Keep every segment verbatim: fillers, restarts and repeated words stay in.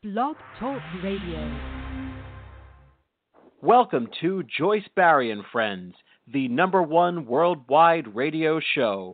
Blog Talk Radio. Welcome to Joyce Barry and Friends, the number one worldwide radio show.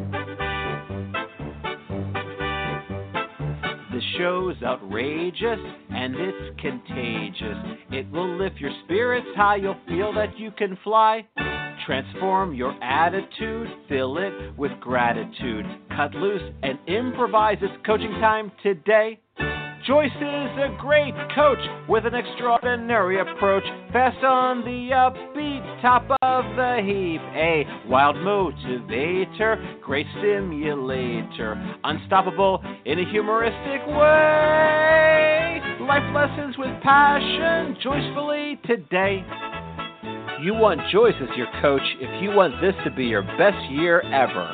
The show's outrageous and it's contagious. It will lift your spirits high, you'll feel that you can fly. Transform your attitude, fill it with gratitude. Cut loose and improvise. It's coaching time today. Joyce is a great coach with an extraordinary approach. Fast on the upbeat, top of the heap. A wild motivator, great stimulator. Unstoppable in a humoristic way. Life lessons with passion, joyfully today. You want Joyce as your coach if you want this to be your best year ever.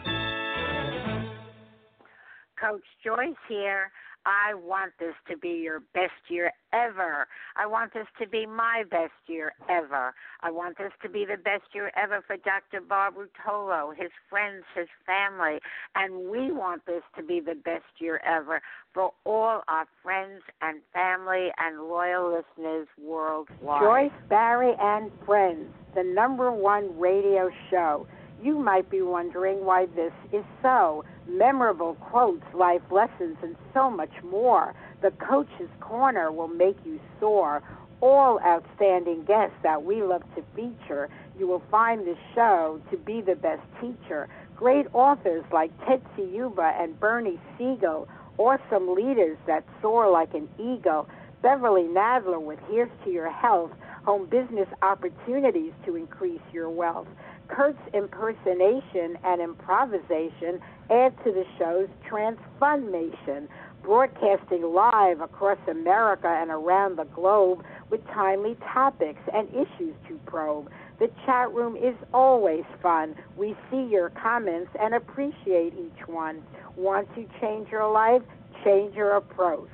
Coach Joyce here. I want this to be your best year ever. I want this to be my best year ever. I want this to be the best year ever for Doctor Bob Rotolo, his friends, his family, and we want this to be the best year ever for all our friends and family and loyal listeners worldwide. Joyce Barry and Friends, the number one radio show. You might be wondering why this is so. Memorable quotes, life lessons, and so much more. The Coach's Corner will make you soar. All outstanding guests that we love to feature. You will find this show to be the best teacher. Great authors like Tetsi Yuba and Bernie Siegel. Awesome leaders that soar like an eagle. Beverly Nadler with Here's to Your Health. Home business opportunities to increase your wealth. Kurt's impersonation and improvisation add to the show's transformation, broadcasting live across America and around the globe with timely topics and issues to probe. The chat room is always fun. We see your comments and appreciate each one. Want to change your life? Change your approach.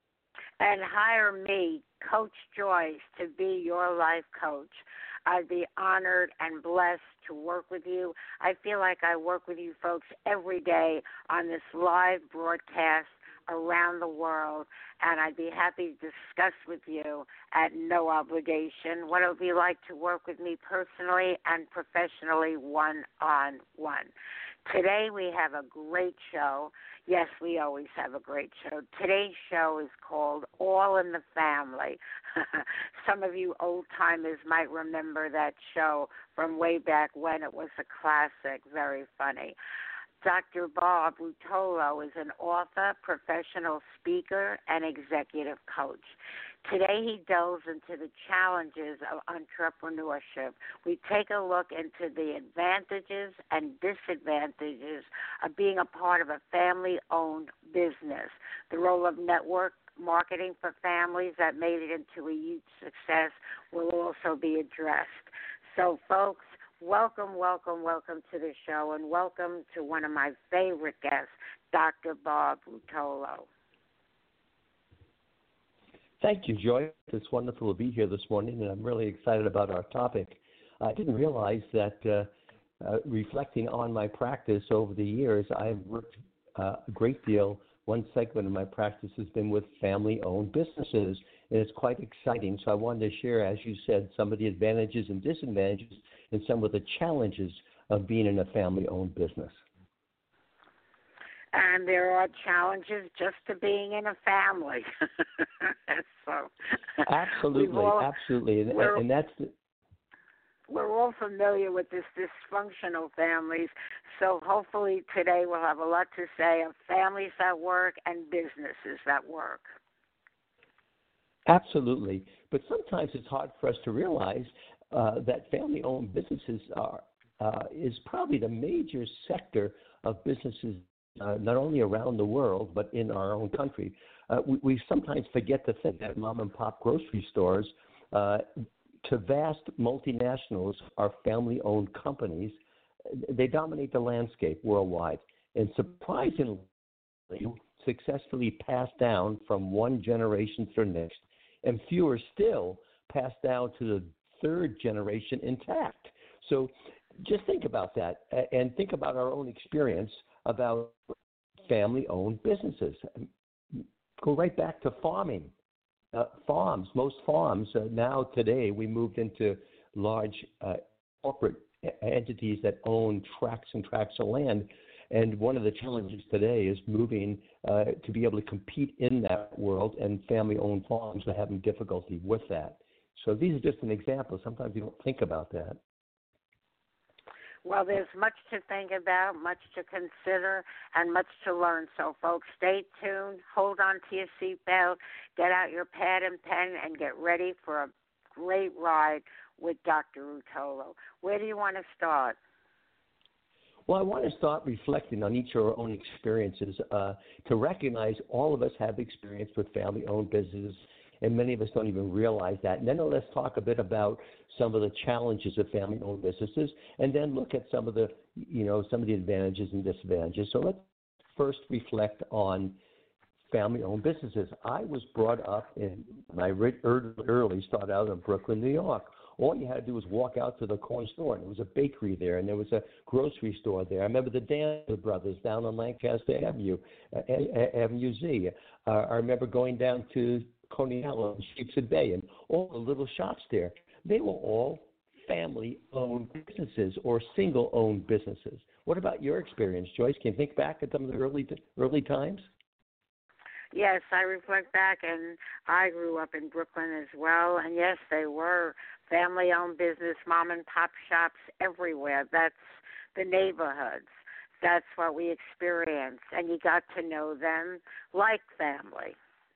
And hire me, Coach Joyce, to be your life coach. I'd be honored and blessed to work with you. I feel like I work with you folks every day on this live broadcast around the world, and I'd be happy to discuss with you at no obligation what it would be like to work with me personally and professionally one-on-one. Today we have a great show. Yes, we always have a great show. Today's show is called All in the Family. Some of you old-timers might remember that show from way back when. It was a classic, very funny. Doctor Bob Rotolo is an author, professional speaker, and executive coach. Today he delves into the challenges of entrepreneurship. We take a look into the advantages and disadvantages of being a part of a family-owned business, the role of network marketing for families that made it into a huge success will also be addressed. So, folks, welcome, welcome, welcome to the show, and welcome to one of my favorite guests, Doctor Bob Rotolo. Thank you, Joy. It's wonderful to be here this morning, and I'm really excited about our topic. I didn't realize that uh, uh, reflecting on my practice over the years, I've worked uh, a great deal. One segment of my practice has been with family-owned businesses, and it's quite exciting. So I wanted to share, as you said, some of the advantages and disadvantages and some of the challenges of being in a family-owned business. And there are challenges just to being in a family. so, absolutely, all, absolutely, and, and that's the, we're all familiar with this dysfunctional families. So hopefully today we'll have a lot to say of families that work and businesses that work. Absolutely, but sometimes it's hard for us to realize uh, that family-owned businesses are uh, is probably the major sector of businesses. Uh, not only around the world, but in our own country. Uh, we, we sometimes forget to think that mom and pop grocery stores uh, to vast multinationals are family-owned companies. They dominate the landscape worldwide and surprisingly successfully passed down from one generation to the next, and fewer still passed down to the third generation intact. So just think about that and think about our own experience about family-owned businesses. go right back to farming. Uh, farms, most farms uh, now today, we moved into large uh, corporate entities that own tracts and tracts of land. And one of the challenges today is moving uh, to be able to compete in that world, and family-owned farms are having difficulty with that. So these are just an example. Sometimes you don't think about that. Well, there's much to think about, much to consider, and much to learn. So, folks, stay tuned. Hold on to your seatbelt. Get out your pad and pen and get ready for a great ride with Doctor Ruotolo. Where do you want to start? Well, I want to start reflecting on each of our own experiences uh, to recognize all of us have experience with family-owned businesses, and many of us don't even realize that. And then let's talk a bit about some of the challenges of family-owned businesses, and then look at some of the, you know, some of the advantages and disadvantages. So let's first reflect on family-owned businesses. I was brought up in, when I early started out in Brooklyn, New York. All you had to do was walk out to the corner store, and there was a bakery there, and there was a grocery store there. I remember the Danner Brothers down on Lancaster Avenue, uh, Avenue Z. Uh, I remember going down to Coney Island and Sheepshead Bay, and all the little shops there. They were all family-owned businesses or single-owned businesses. What about your experience, Joyce? Can you think back at some of the early early times? Yes, I reflect back, and I grew up in Brooklyn as well. And yes, they were family-owned business, mom-and-pop shops everywhere. That's the neighborhoods. That's what we experienced, and you got to know them like family.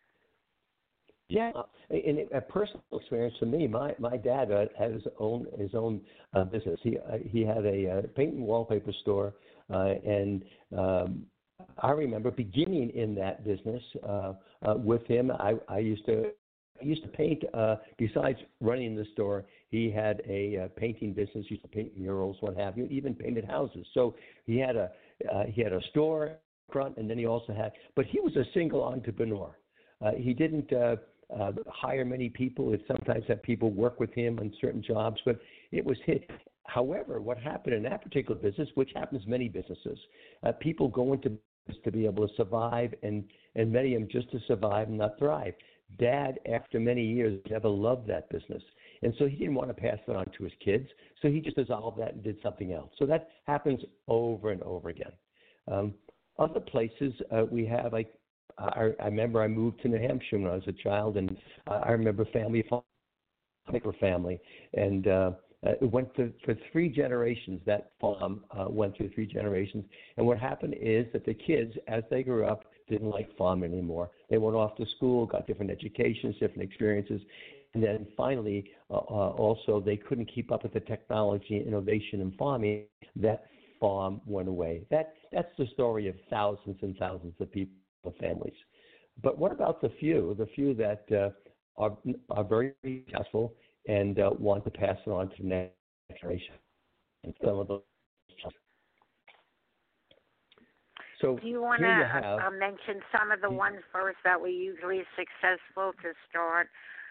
Yeah, in a personal experience for me, my my dad uh, had his own his own uh, business. He uh, he had a uh, paint and wallpaper store, uh, and um, I remember beginning in that business uh, uh, with him. I, I used to I used to paint. Uh, besides running the store, he had a uh, painting business. He used to paint murals, what have you. Even painted houses. So he had a uh, he had a store front, and then he also had. But he was a single entrepreneur. Uh, he didn't. Uh, Uh, hire many people. It sometimes had people work with him on certain jobs, but it was his. However, what happened in that particular business, which happens in many businesses, uh, people go into business to be able to survive, and, and many of them just to survive and not thrive. Dad, after many years, never loved that business, and so he didn't want to pass it on to his kids, so he just dissolved that and did something else. So that happens over and over again. Um, other places uh, we have, like, I, I remember I moved to New Hampshire when I was a child, and uh, I remember family, family, and uh, it went to, for three generations. That farm uh, went through three generations, and what happened is that the kids, as they grew up, didn't like farming anymore. They went off to school, got different educations, different experiences, and then finally, uh, uh, also, they couldn't keep up with the technology and innovation in farming. That farm went away. That that's the story of thousands and thousands of people. Families. But what about the few, the few that uh, are, are very successful and uh, want to pass it on to the next generation? And some of those. So do you want to uh, mention some of the ones first that were usually successful to start?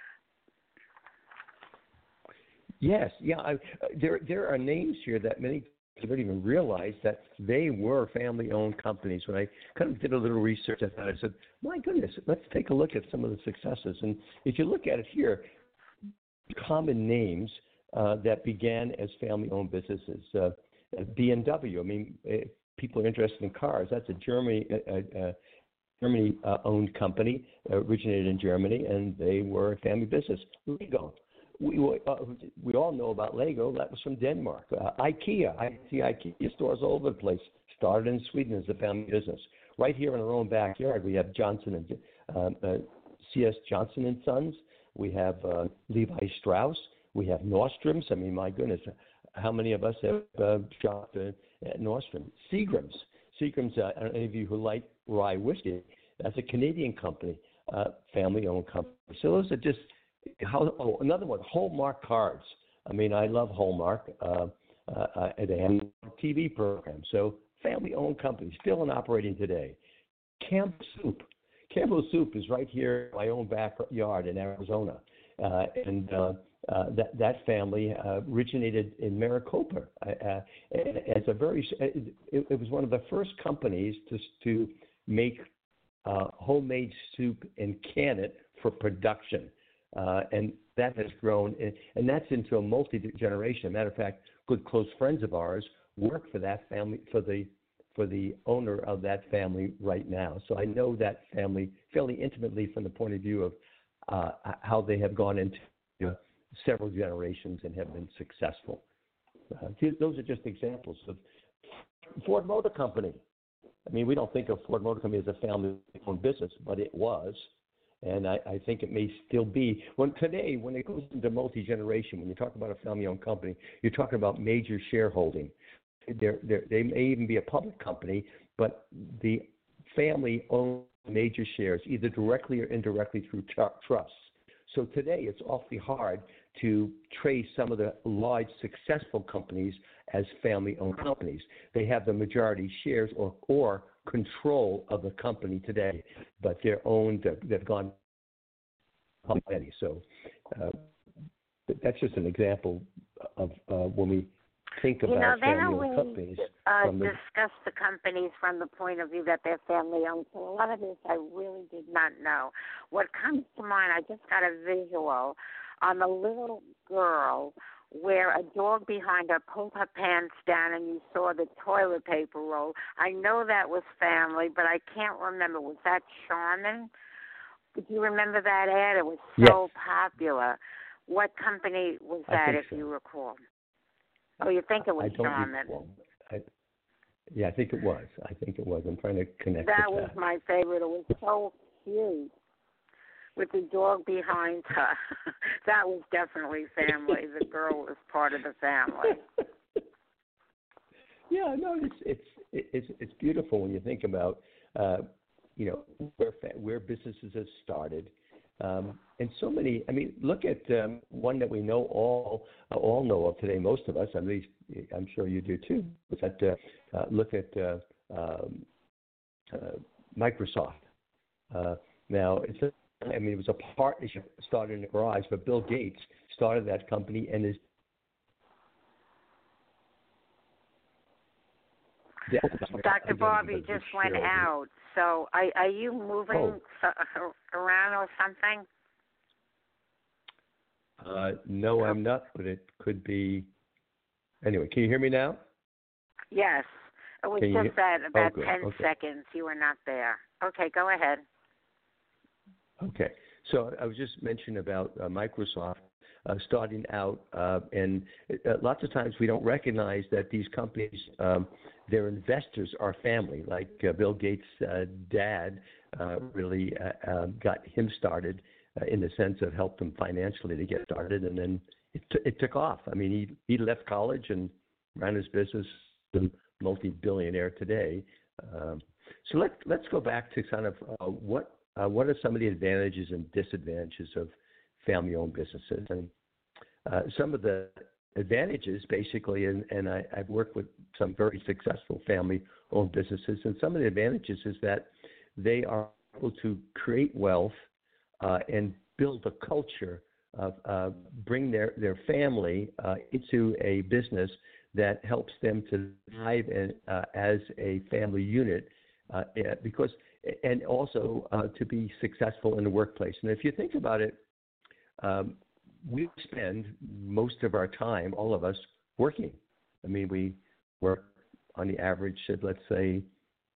Yes, yeah. I, there, there are names here that many I didn't even realize that they were family-owned companies. When I kind of did a little research, I thought, I said, my goodness, let's take a look at some of the successes. And if you look at it here, common names uh, that began as family-owned businesses. Uh, B M W, I mean, if people are interested in cars. That's a Germany, uh, uh, Germany-owned uh, company, uh, originated in Germany, and they were a family business. Lego. We, uh, we all know about Lego. That was from Denmark. Uh, IKEA. I see IKEA stores all over the place. Started in Sweden as a family business. Right here in our own backyard, we have Johnson and uh, uh, C S Johnson and Sons. We have uh, Levi Strauss. We have Nordstrom's. I mean, my goodness, how many of us have uh, shopped uh, at Nordstrom? Seagram's. Seagram's. Uh, I don't know any of you who like rye whiskey. That's a Canadian company, uh, family-owned company. So those are just. How, oh, another one, Hallmark cards. I mean, I love Hallmark. Uh, uh, they have a T V program. So family-owned company, still in operating today. Campbell Soup. Campbell Soup is right here in my own backyard in Arizona. Uh, and uh, uh, that, that family uh, originated in Maricopa uh, as a very, it, it was one of the first companies to, to make uh, homemade soup and can it for production. Uh, and that has grown, and, and that's into a multi-generation. Matter of fact, good close friends of ours work for that family, for the for the owner of that family right now. So I know that family fairly intimately from the point of view of uh, how they have gone into you know, several generations and have been successful. Uh, those are just examples of Ford Motor Company. I mean, we don't think of Ford Motor Company as a family-owned business, but it was. And I, I think it may still be. When today, when it goes into multi-generation, when you talk about a family-owned company, you're talking about major shareholding. They're, they're, they may even be a public company, but the family owns major shares, either directly or indirectly through tr- trusts. So today, it's awfully hard to trace some of the large successful companies as family-owned companies. They have the majority shares or, or control of the company today, but they're owned, they've gone already. So uh, that's just an example of uh, when we think about you know, family-owned really, companies. Uh, from the, discuss the companies from the point of view that they're family-owned. So a lot of this I really did not know. What comes to mind, I just got a visual on a little girl where a dog behind her pulled her pants down and you saw the toilet paper roll. I know that was family, but I can't remember. Was that Charmin? Did you remember that ad? It was so yes. popular. What company was that, if so. you recall? Oh, you think it was I don't Charmin? recall. I, yeah, I think it was. I think it was. I'm trying to connect That with was that. my favorite. It was so cute with the dog behind her. That was definitely family. The girl was part of the family. Yeah, no, it's it's it's it's beautiful when you think about uh, you know where where businesses have started, um, and so many. I mean, look at um, one that we know all uh, all know of today. Most of us, at least, I'm sure you do too. Is that uh, uh, look at uh, um, uh, Microsoft. Uh, now, it's a, I mean, it was a partnership started in the garage, but Bill Gates started that company and is. Doctor Bob, you just went out. So are, are you moving oh. so, around or something? Uh, no, I'm not, but it could be. Anyway, can you hear me now? Yes. It was can just you... that about oh, ten okay. seconds you were not there. Okay, go ahead. Okay. So I was just mentioning about uh, Microsoft uh, starting out, uh, and uh, lots of times we don't recognize that these companies, um, their investors are family. Like uh, Bill Gates' uh, dad uh, really uh, uh, got him started uh, in the sense of helped him financially to get started, and then it, t- it took off. I mean, he he left college and ran his business, a multi-billionaire today. Um, so let let's go back to kind of uh, what. Uh, what are some of the advantages and disadvantages of family-owned businesses? And uh, some of the advantages, basically, and, and I, I've worked with some very successful family-owned businesses, and some of the advantages is that they are able to create wealth uh, and build a culture, of, uh, bring their, their family uh, into a business that helps them to thrive in, uh, as a family unit uh, because and also uh, to be successful in the workplace. And if you think about it, um, we spend most of our time, all of us, working. I mean, we work on the average, let's say,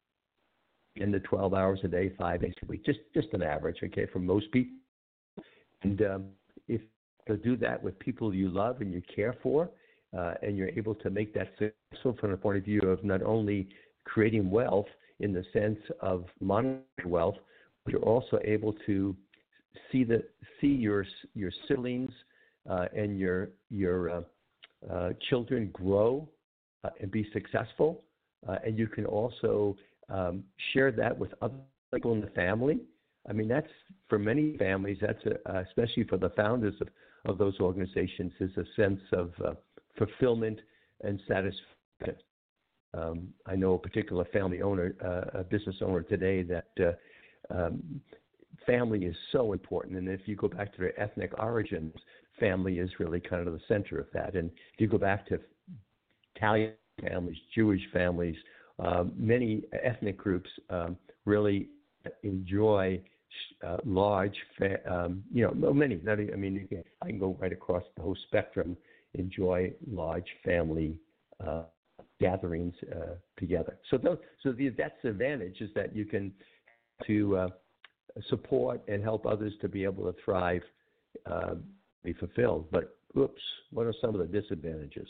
in the twelve hours a day, five days a week, just just an average, okay, for most people. And um, if to do that with people you love and you care for, uh, and you're able to make that successful from the point of view of not only creating wealth, in the sense of monetary wealth, but you're also able to see the see your your siblings uh, and your your uh, uh, children grow uh, and be successful, uh, and you can also um, share that with other people in the family. I mean, that's for many families. That's a, uh, especially for the founders of, of those organizations, is a sense of uh, fulfillment and satisfaction. Um, I know a particular family owner, uh, a business owner today, that uh, um, family is so important. And if you go back to their ethnic origins, family is really kind of the center of that. And if you go back to Italian families, Jewish families, um, many ethnic groups, um, really enjoy uh, large, fa- um, you know, no, many. Not, I mean, you can, I can go right across the whole spectrum. Enjoy large family uh, gatherings uh, together. So, those, so the, that's the advantage is that you can to uh, support and help others to be able to thrive, uh, be fulfilled. But oops, what are some of the disadvantages?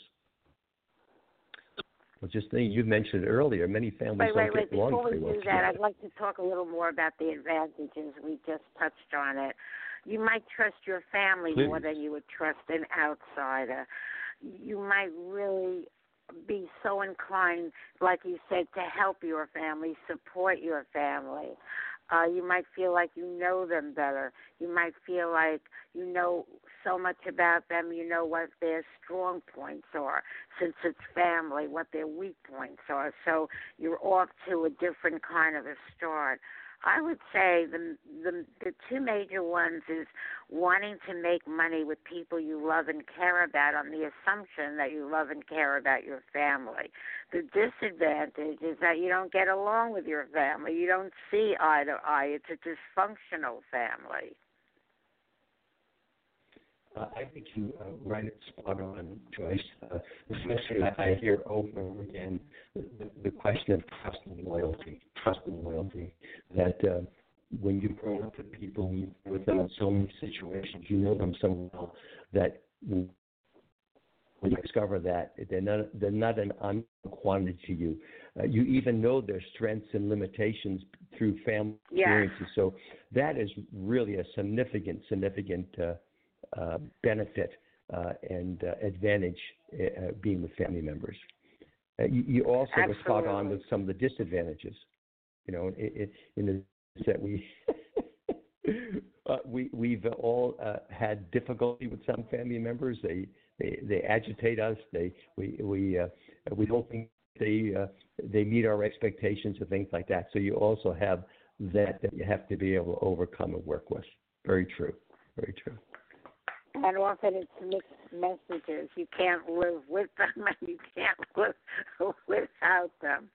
Well, just think you mentioned earlier, many families wait, don't wait, wait. get along Before we very well do together. that, I'd like to talk a little more about the advantages. We just touched on it. You might trust your family Please. more than you would trust an outsider. You might really be so inclined, like you said, to help your family, support your family. Uh, you might feel like you know them better. You might feel like you know so much about them, you know what their strong points are, since it's family, what their weak points are. So you're off to a different kind of a start. I would say the, the the two major ones is wanting to make money with people you love and care about on the assumption that you love and care about your family. The disadvantage is that you don't get along with your family. You don't see eye to eye. It's a dysfunctional family. Uh, I think you uh, write it spot on, Joyce. Uh, especially I, I hear over and over again the, the, the question of trust and loyalty. Trust and loyalty. That uh, when you grow up with people, you with them in so many situations, you know them so well that when you discover that they're not they're not an unknown quantity to you. Uh, you even know their strengths and limitations through family Yeah. experiences. So that is really a significant, significant. Uh, Uh, benefit uh, and uh, advantage uh, being with family members. Uh, you, you also Absolutely. were spot on with some of the disadvantages. You know, it, it, in the sense that we uh, we we've all uh, had difficulty with some family members. They they, they agitate us. They we we uh, we don't think they uh, they meet our expectations and things like that. So you also have that that you have to be able to overcome and work with. Very true. Very true. And often it's mixed messages. You can't live with them and you can't live without them.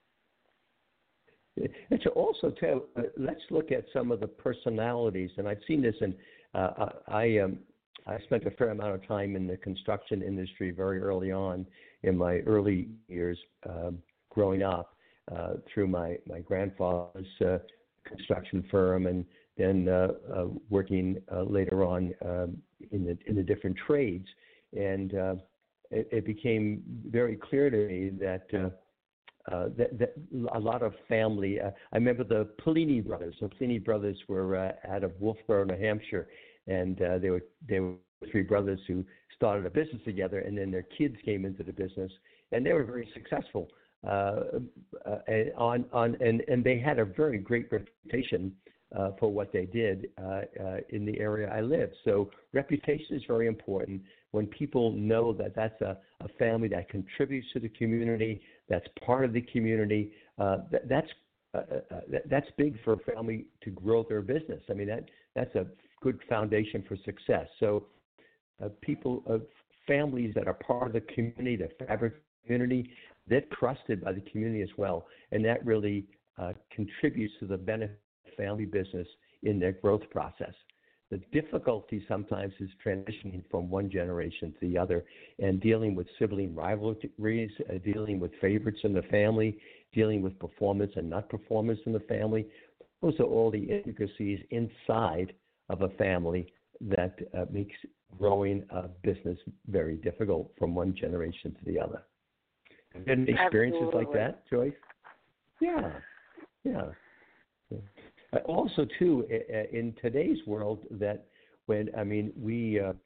And so also, too, uh, let's look at some of the personalities. And I've seen this in, uh, I um, I spent a fair amount of time in the construction industry very early on in my early years um, growing up uh, through my, my grandfather's uh, construction firm and then uh, uh, working uh, later on um, in the in the different trades, and uh, it, it became very clear to me that, uh, uh, that that a lot of family. Uh, I remember the Pellini brothers. The Pellini brothers were uh, out of Wolfboro, New Hampshire, and uh, they were they were three brothers who started a business together, and then their kids came into the business, and they were very successful. Uh, uh, and on on and, and they had a very great reputation. Uh, for what they did uh, uh, in the area I live. So reputation is very important. When people know that that's a, a family that contributes to the community, that's part of the community, uh, that, that's uh, uh, that, that's big for a family to grow their business. I mean, that that's a good foundation for success. So uh, people, uh, families that are part of the community, the fabric community, they're trusted by the community as well, and that really uh, contributes to the benefit family business in their growth process. The difficulty sometimes is transitioning from one generation to the other and dealing with sibling rivalries, uh, dealing with favorites in the family, dealing with performance and not performance in the family. Those are all the intricacies inside of a family that uh, makes growing a business very difficult from one generation to the other. Have you had any experiences Absolutely. like that, Joyce? Yeah, yeah. yeah. Uh, also, too, in today's world, that when I mean we uh,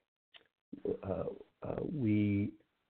uh, uh, we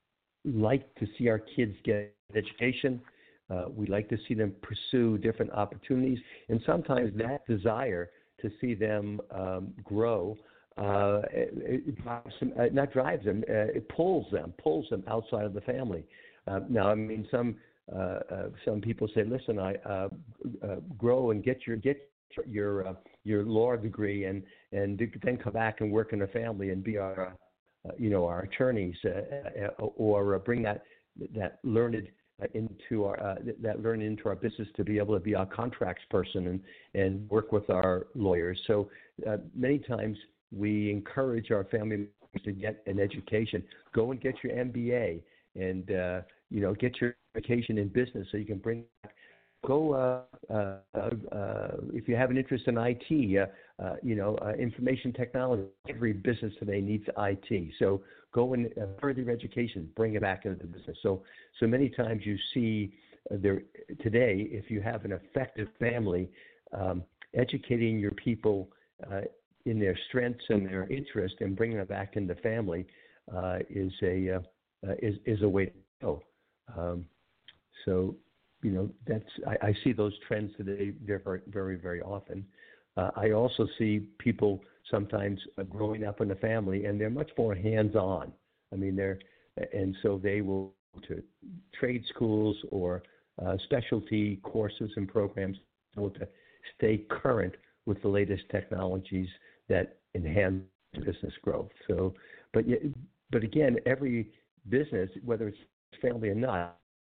like to see our kids get education. Uh, we like to see them pursue different opportunities, and sometimes that desire to see them um, grow uh, it, it drives them, uh, not drives them, uh, it pulls them, pulls them outside of the family. Uh, now, I mean, some uh, uh, some people say, "Listen, I uh, uh, grow and get your get." your uh, your law degree and and then come back and work in the family and be our uh, you know our attorneys uh, uh, or uh, bring that that learned into our uh, that learn into our business to be able to be our contracts person and and work with our lawyers. So uh, many times we encourage our family members to get an education. Go and get your M B A, and uh, you know, get your education in business so you can bring back. Go uh, uh, uh, if you have an interest in I T, uh, uh, you know, uh, information technology. Every business today needs I T. So go and uh, further your education, bring it back into the business. So, so many times you see uh, there today, if you have an effective family, um, educating your people uh, in their strengths and their interest and bringing them back in the family uh, is a uh, uh, is is a way to go. Um, so. You know, that's I, I see those trends today very, very, very often. Uh, I also see people sometimes uh, growing up in the family, and they're much more hands-on. I mean, they're and so they will go to trade schools or uh, specialty courses and programs to stay current with the latest technologies that enhance business growth. So, but but again, every business, whether it's family or not.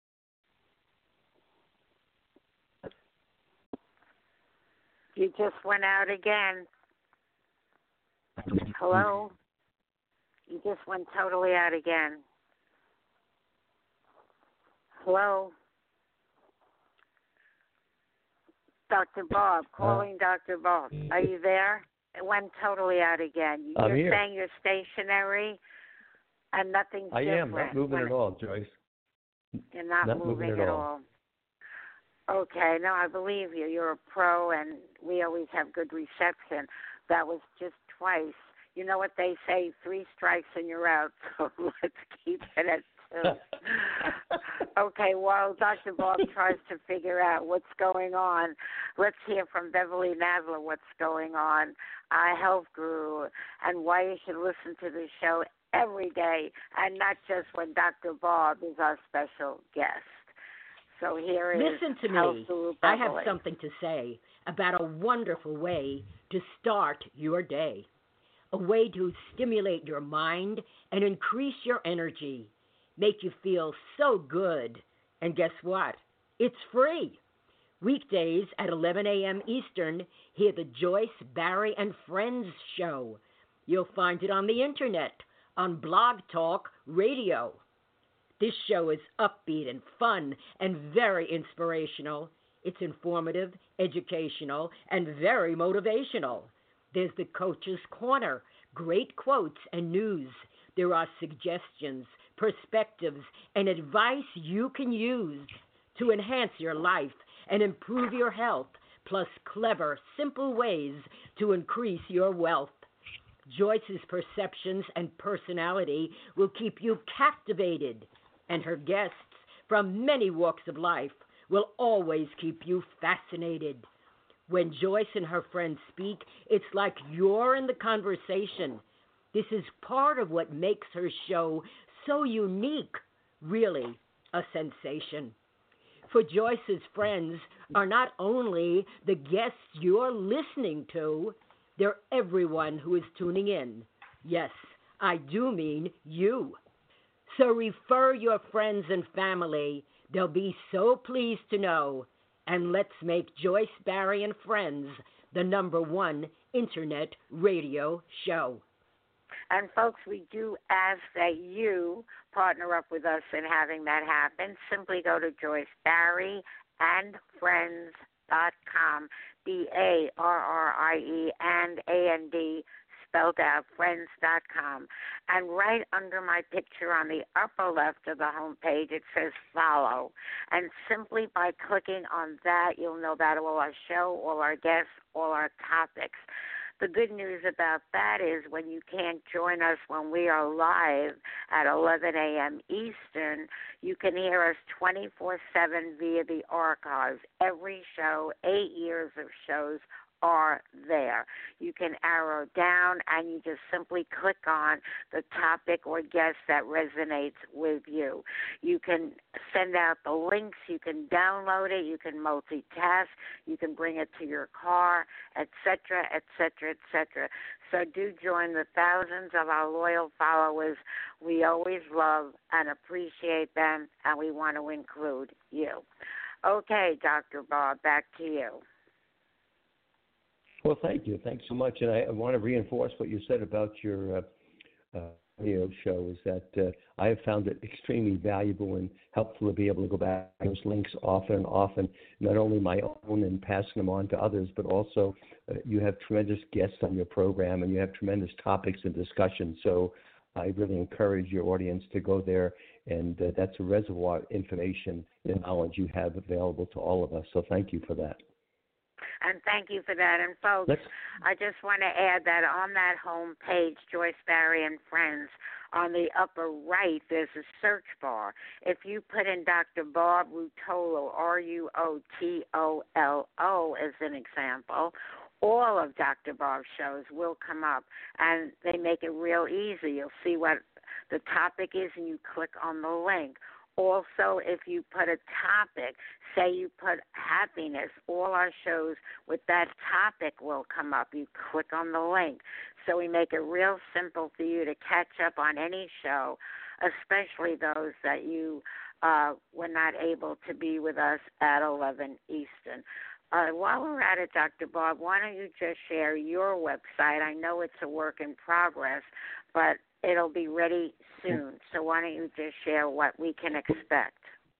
You just went out again. Hello? You just went totally out again. Hello? Doctor Bob, calling uh, Doctor Bob. Are you there? It went totally out again. I'm you're here. saying you're stationary and nothing's I different. am, not moving when at all, Joyce. You're not, not moving, moving at, at all. all. Okay, no, I believe you. You're a pro, and we always have good reception. That was just twice. You know what they say, three strikes and you're out, so let's keep it at two. Okay, while Doctor Bob tries to figure out what's going on, let's hear from Beverly Nadler what's going on, our health guru, and why you should listen to the show every day, and not just when Doctor Bob is our special guest. So here is Listen to me. I have something to say about a wonderful way to start your day, a way to stimulate your mind and increase your energy, make you feel so good. And guess what? It's free. Weekdays at eleven a.m. Eastern, hear the Joyce, Barry, and Friends show. You'll find it on the internet, on Blog Talk Radio. This show is upbeat and fun and very inspirational. It's informative, educational, and very motivational. There's the Coach's Corner, great quotes and news. There are suggestions, perspectives, and advice you can use to enhance your life and improve your health, plus clever, simple ways to increase your wealth. Joyce's perceptions and personality will keep you captivated, and her guests from many walks of life will always keep you fascinated. When Joyce and her friends speak, it's like you're in the conversation. This is part of what makes her show so unique, really a sensation. For Joyce's friends are not only the guests you're listening to, they're everyone who is tuning in. Yes, I do mean you. So refer your friends and family. They'll be so pleased to know. And let's make Joyce, Barry, and Friends the number one internet radio show. And folks, we do ask that you partner up with us in having that happen. Simply go to Joyce Barry and Friends dot com, B A R R I E and A N D spelled out, Friends dot com. And right under my picture on the upper left of the homepage, it says follow. And simply by clicking on that, you'll know about all our show, all our guests, all our topics. The good news about that is when you can't join us when we are live at eleven a.m. Eastern, you can hear us twenty-four seven via the archives. Every show, eight years of shows are there. You can arrow down and you just simply click on the topic or guest that resonates with you. You can send out the links, you can download it, you can multitask, you can bring it to your car, et cetera, et cetera, et cetera. So do join the thousands of our loyal followers. We always love and appreciate them, and we want to include you. Okay, Doctor Bob, back to you. Well, thank you. Thanks so much. And I, I want to reinforce what you said about your uh, uh, radio show is that uh, I have found it extremely valuable and helpful to be able to go back to those links often and often, not only my own and passing them on to others, but also uh, you have tremendous guests on your program and you have tremendous topics and discussions. So I really encourage your audience to go there, and uh, that's a reservoir of information and knowledge you have available to all of us. So thank you for that. And thank you for that. And, folks, Let's... I just want to add that on that home page, Joyce Barrie and Friends, on the upper right, there's a search bar. If you put in Doctor Bob Ruotolo, R U O T O L O, as an example, all of Doctor Bob's shows will come up, and they make it real easy. You'll see what the topic is, and you click on the link. Also, if you put a topic, say you put happiness, all our shows with that topic will come up. You click on the link. So we make it real simple for you to catch up on any show, especially those that you uh, were not able to be with us at eleven Eastern. Uh, while we're at it, Doctor Bob, why don't you just share your website? I know it's a work in progress, but it'll be ready soon. So why don't you just share what we can expect?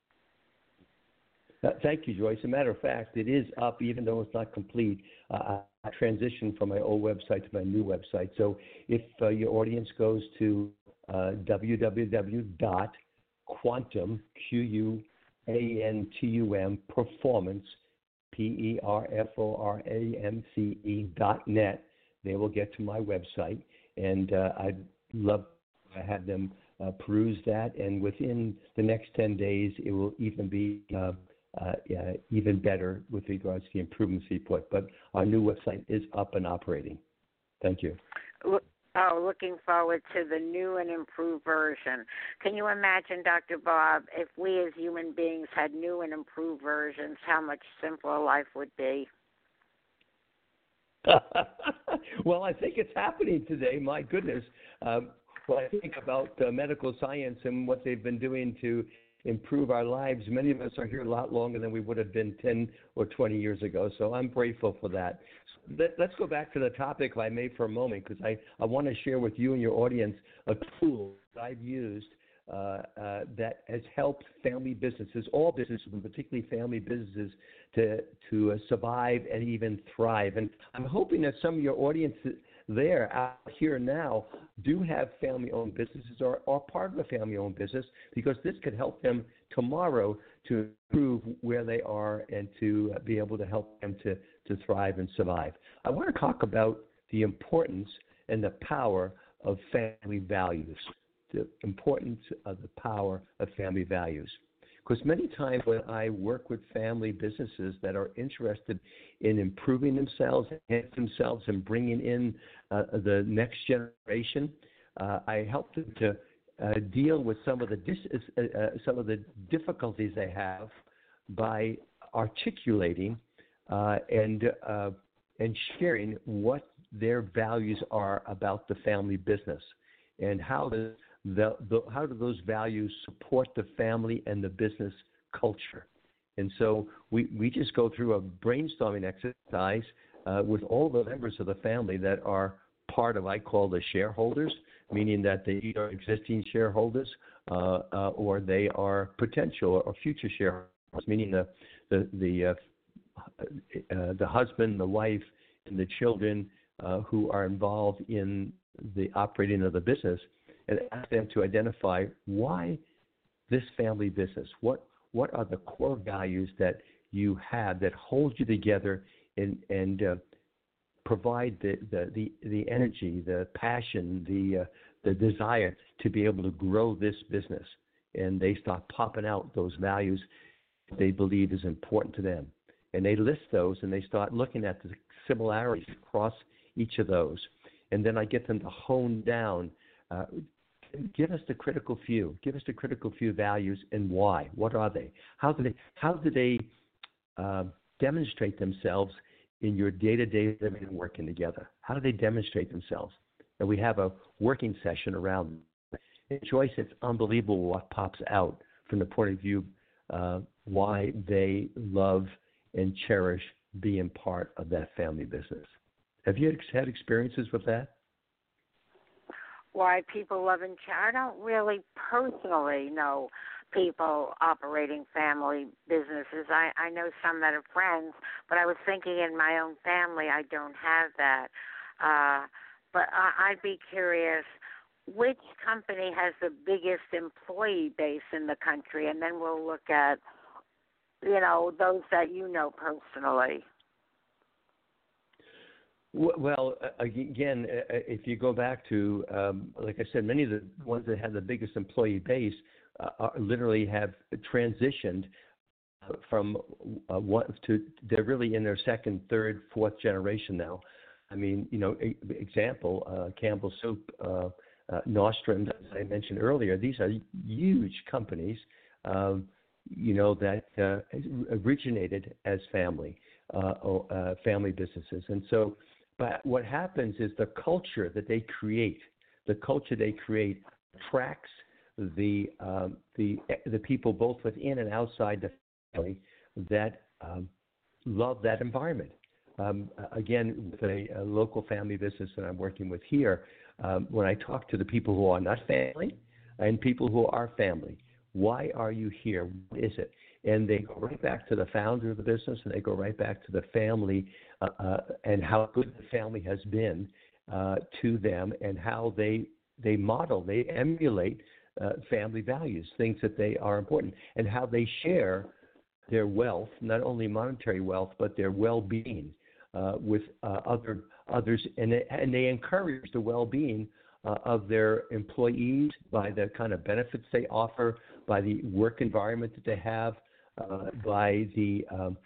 Uh, thank you, Joyce. As a matter of fact, it is up, even though it's not complete. Uh, I transitioned from my old website to my new website. So if uh, your audience goes to uh, w w w dot quantum, Q U A N T U M, performance, P E R F O R A M C E dot net, they will get to my website. And uh, I'd love to have them uh, peruse that. And within the next ten days, it will even be uh, uh, uh, even better with regards to the improvements we put. But our new website is up and operating. Thank you. Oh, looking forward to the new and improved version. Can you imagine, Doctor Bob, if we as human beings had new and improved versions, how much simpler life would be? Well, I think it's happening today. My goodness. Um, when I think about uh, medical science and what they've been doing to improve our lives, many of us are here a lot longer than we would have been ten or twenty years ago. So I'm grateful for that. Let, let's go back to the topic I made for a moment, because I, I want to share with you and your audience a tool that I've used uh, uh, that has helped family businesses, all businesses, and particularly family businesses, to, to uh, survive and even thrive. And I'm hoping that some of your audience there out here now do have family-owned businesses or are part of a family-owned business, because this could help them tomorrow to improve where they are and to be able to help them to, to thrive and survive. I want to talk about the importance and the power of family values, the importance of the power of family values. Because many times when I work with family businesses that are interested in improving themselves, enhancing themselves, and bringing in uh, the next generation, uh, I help them to uh, deal with some of the dis- uh, uh, some of the difficulties they have by articulating uh, and uh, and sharing what their values are about the family business, and how the The, the, how do those values support the family and the business culture? And so we, we just go through a brainstorming exercise uh, with all the members of the family that are part of, I call the shareholders, meaning that they either are existing shareholders uh, uh, or they are potential or future shareholders, meaning the the the, uh, uh, the husband, the wife, and the children uh, who are involved in the operating of the business, and ask them to identify why this family business. What what are the core values that you have that hold you together and and uh, provide the, the, the, the energy, the passion, the uh, the desire to be able to grow this business. And they start popping out those values they believe is important to them. And they list those, and they start looking at the similarities across each of those. And then I get them to hone down. Uh, give us the critical few. Give us the critical few values and why. What are they? How do they, how do they uh, demonstrate themselves in your day-to-day living and working together? How do they demonstrate themselves? And we have a working session around it. And Joyce, it's unbelievable what pops out from the point of view uh, why they love and cherish being part of that family business. Have you had experiences with that? Why people love and cherish? I don't really personally know people operating family businesses. I, I know some that are friends, but I was thinking in my own family, I don't have that. Uh, but I, I'd be curious, which company has the biggest employee base in the country? And then we'll look at, you know, those that you know personally. Well, again, if you go back to, um, like I said, many of the ones that have the biggest employee base uh, are, literally have transitioned from uh, one to, they're really in their second, third, fourth generation now. I mean, you know, example, uh, Campbell Soup, uh, uh, Nordstrom, as I mentioned earlier, these are huge companies, um, you know, that uh, originated as family, uh, uh, family businesses. And so, but what happens is the culture that they create, the culture they create attracts the um, the the people both within and outside the family that um, love that environment. Um, again, with a, a local family business that I'm working with here, um, when I talk to the people who are not family and people who are family, why are you here? What is it? And they go right back to the founder of the business, and they go right back to the family uh, uh, and how good the family has been uh, to them, and how they they model, they emulate uh, family values, things that they are important, and how they share their wealth, not only monetary wealth, but their well-being uh, with uh, other others, and they, and they encourage the well-being uh, of their employees by the kind of benefits they offer, by the work environment that they have. Uh, by the um,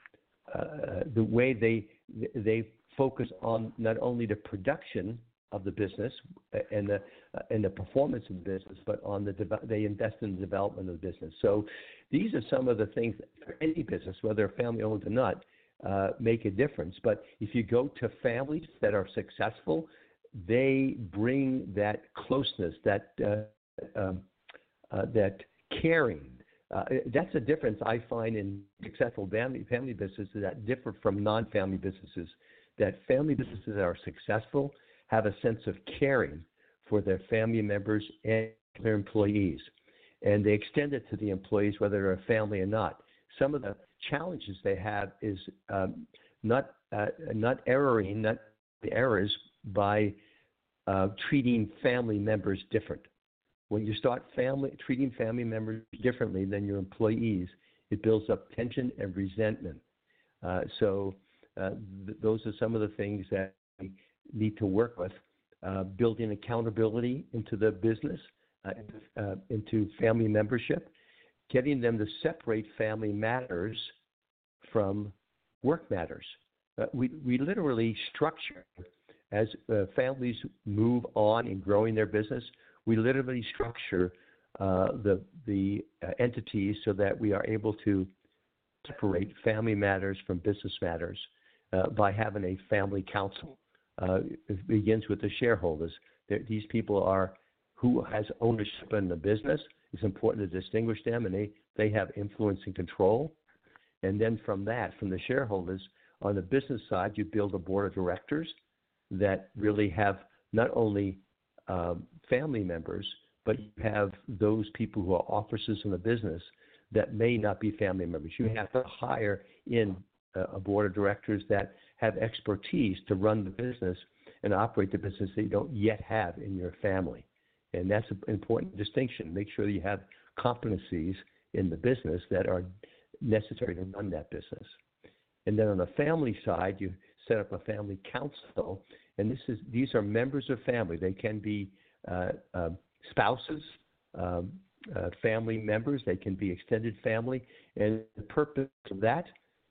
uh, the way they they focus on not only the production of the business and the uh, and the performance of the business, but on the de- they invest in the development of the business. So these are some of the things that for any business, whether family owned or not, uh, make a difference. But if you go to families that are successful, they bring that closeness, that uh, um, uh, that caring. Uh, that's a difference I find in successful family, family businesses that differ from non-family businesses, that family businesses that are successful have a sense of caring for their family members and their employees. And they extend it to the employees, whether they're a family or not. Some of the challenges they have is um, not uh, not erring, not the errors by uh, treating family members different. When you start family, treating family members differently than your employees, it builds up tension and resentment. Uh, so uh, th- those are some of the things that we need to work with. Uh, building accountability into the business, uh, uh, into family membership, getting them to separate family matters from work matters. Uh, we, we literally structure, as uh, families move on in growing their business, we literally structure uh, the the uh, entities so that we are able to separate family matters from business matters uh, by having a family council. Uh, it begins with the shareholders. They're, these people are who has ownership in the business. It's important to distinguish them, and they, they have influence and control. And then from that, from the shareholders, on the business side, you build a board of directors that really have not only Um, family members, but you have those people who are officers in the business that may not be family members. You have to hire in a, a board of directors that have expertise to run the business and operate the business that you don't yet have in your family. And that's an important distinction. Make sure you have competencies in the business that are necessary to run that business. And then on the family side, you set up a family council. And this is these are members of family. They can be uh, uh, spouses, um, uh, family members. They can be extended family. And the purpose of that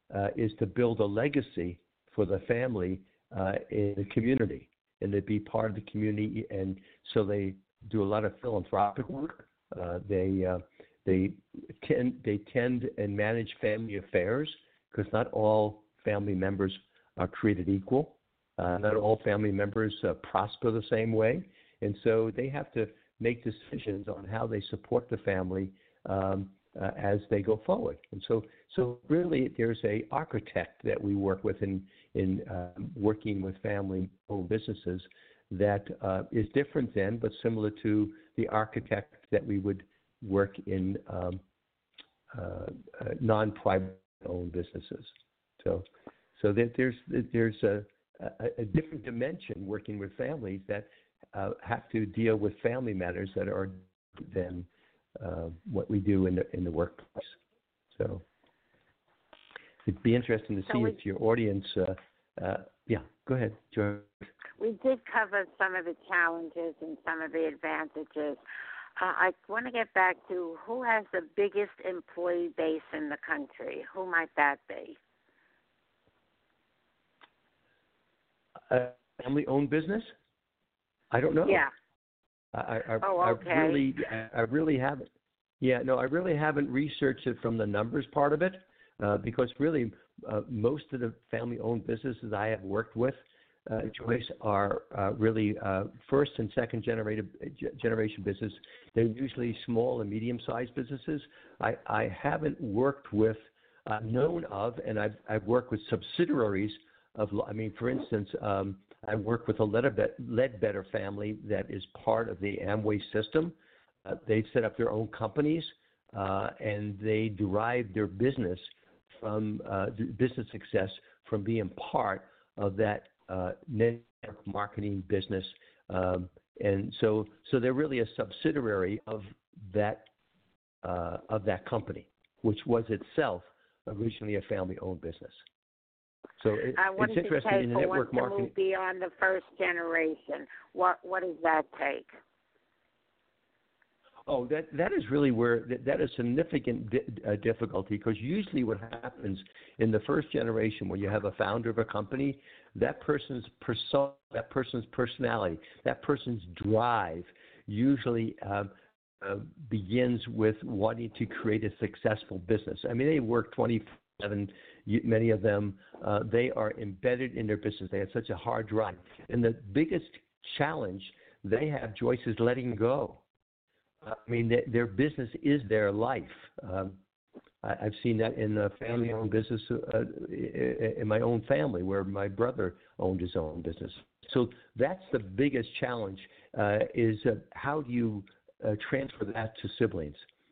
uh, is to build a legacy for the family uh, in the community, and to be part of the community. And so they do a lot of philanthropic work. Uh, they uh, they tend they tend and manage family affairs, because not all family members are created equal. Uh, not all family members uh, prosper the same way, and so they have to make decisions on how they support the family um, uh, as they go forward. And so, so really, there's a architect that we work with in in um, working with family-owned businesses that uh, is different than, but similar to the architect that we would work in um, uh, uh, non-private-owned businesses. So, so that there's there's a, a, a different dimension working with families that uh, have to deal with family matters that are than uh, what we do in the in the workplace. So it'd be interesting to see so we, if your audience. Uh, uh, yeah, go ahead, George. We did cover some of the challenges and some of the advantages. Uh, I want to get back to who has the biggest employee base in the country. Who might that be? A family-owned business? I don't know. Yeah. I, I, oh, okay. I really, I, I really haven't. Yeah, no, I really haven't researched it from the numbers part of it, uh, because really, uh, most of the family-owned businesses I have worked with, uh, Joyce, are uh, really uh, first and second generation generation business. They're usually small and medium-sized businesses. I, I haven't worked with, uh, known of, and I've I've worked with subsidiaries of. I mean, for instance. Um, I work with a Ledbetter family that is part of the Amway system. Uh, they've set up their own companies, uh, and they derive their business from uh, business success from being part of that uh, network marketing business. Um, and so, so they're really a subsidiary of that uh, of that company, which was itself originally a family-owned business. So it, uh, what it's does interesting it take in the for network one marketing. To move beyond the first generation? What what does that take? Oh, that that is really where that, that is significant di- uh, difficulty, because usually what happens in the first generation, when you have a founder of a company, that person's persona, that person's personality, that person's drive, usually uh, uh, begins with wanting to create a successful business. I mean, they work twenty-seven. Many of them, uh, they are embedded in their business. They have such a hard drive. And the biggest challenge they have, Joyce, is letting go. I mean, they, their business is their life. Um, I, I've seen that in a family-owned business, uh, in my own family, where my brother owned his own business. So that's the biggest challenge, uh, is uh, how do you uh, transfer that to siblings?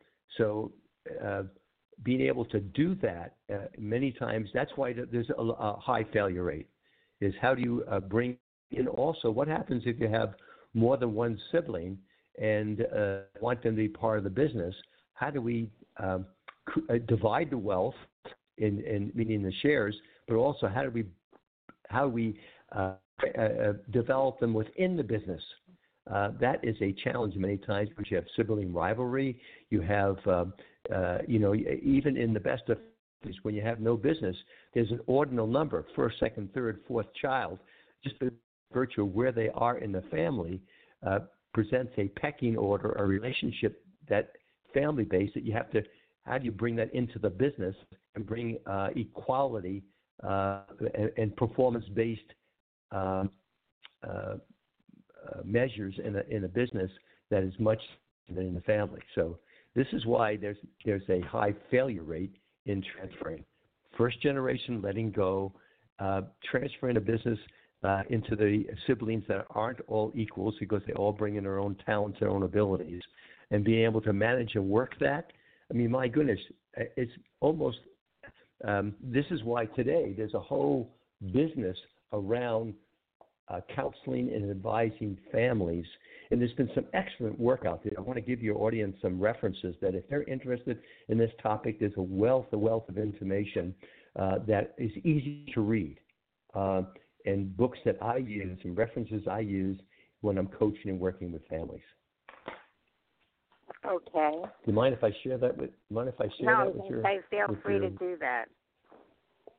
So uh, being able to do that uh, many times, that's why there's a, a high failure rate, is how do you uh, bring in also what happens if you have more than one sibling and uh, want them to be part of the business. How do we um, c- divide the wealth, in, in meaning the shares, but also how do we how do we uh, uh, develop them within the business? Uh, that is a challenge many times, because you have sibling rivalry. You have, uh, uh, you know, even in the best of cases, when you have no business, there's an ordinal number, first, second, third, fourth child, just by virtue of where they are in the family, uh, presents a pecking order, a relationship, that family base that you have to, how do you bring that into the business and bring uh, equality uh, and, and performance-based um, uh, Uh, measures in a in a business that is much than in the family. So this is why there's there's a high failure rate in transferring. First generation letting go, uh, transferring a business uh, into the siblings that aren't all equals, because they all bring in their own talents, their own abilities, and being able to manage and work that. I mean, my goodness, it's almost. Um, this is why today there's a whole business around Uh, counseling and advising families. And there's been some excellent work out there. I want to give your audience some references that if they're interested in this topic, there's a wealth, a wealth of information uh, that is easy to read. Uh, and books that I use and references I use when I'm coaching and working with families. Okay. Do you mind if I share that with? Mind if I share no, that with your? No, feel free your, to do that.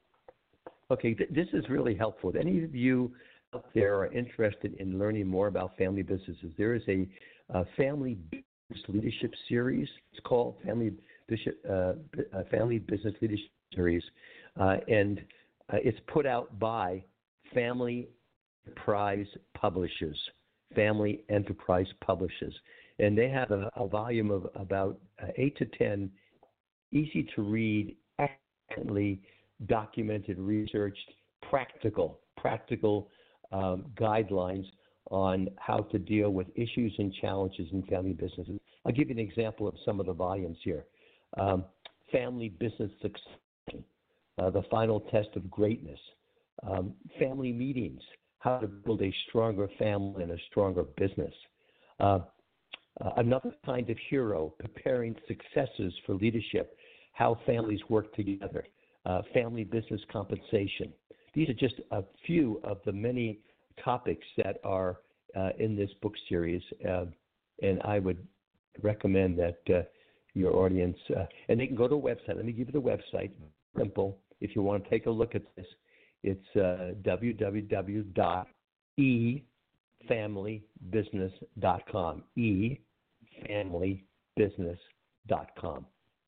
Okay, th- this is really helpful. If any of you out there are interested in learning more about family businesses, there is a, uh family business leadership series. It's called Family Bishop, uh, uh, Family Business Leadership Series, uh, and uh, it's put out by Family Enterprise Publishers. Family Enterprise Publishers, and they have a, a volume of about uh, eight to ten easy to read, excellently documented, researched, practical, practical um, guidelines on how to deal with issues and challenges in family businesses. I'll give you an example of some of the volumes here. Um, family Business Succession, uh, The Final Test of Greatness, um, Family Meetings, How to Build a Stronger Family and a Stronger Business. Uh, uh, Another Kind of Hero, Preparing Successors for Leadership, How Families Work Together, uh, Family Business Compensation. These are just a few of the many topics that are uh, in this book series, uh, and I would recommend that uh, your audience, uh, and they can go to a website. Let me give you the website, simple, if you want to take a look at this. It's uh, w w w dot e family business dot com, e family business dot com.